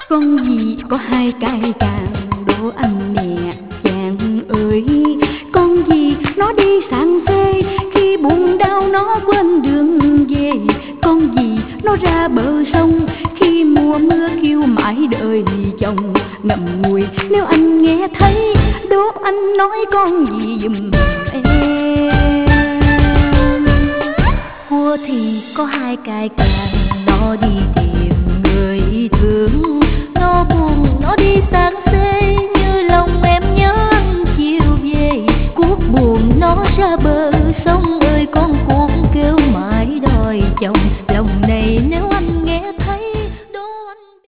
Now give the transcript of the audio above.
Con gì có hai cái càng đố anh nè chàng ơi. Con gì nó đi sang xê, khi buồn đau nó quên đường về. Con gì nó ra bờ sông, khi mùa mưa kêu mãi đợi chồng. Ngậm ngùi nếu anh nghe thấy, đố anh nói con gì giùm em. Cua thì có hai cái càng, nó đi